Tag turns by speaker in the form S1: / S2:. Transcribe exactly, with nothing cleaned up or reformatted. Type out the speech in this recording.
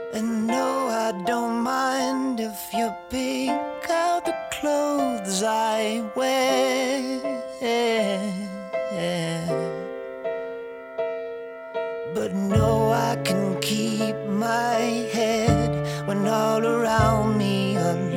S1: And no, I don't mind if you pick out the clothes I wear. But no, I can keep my head when all around me are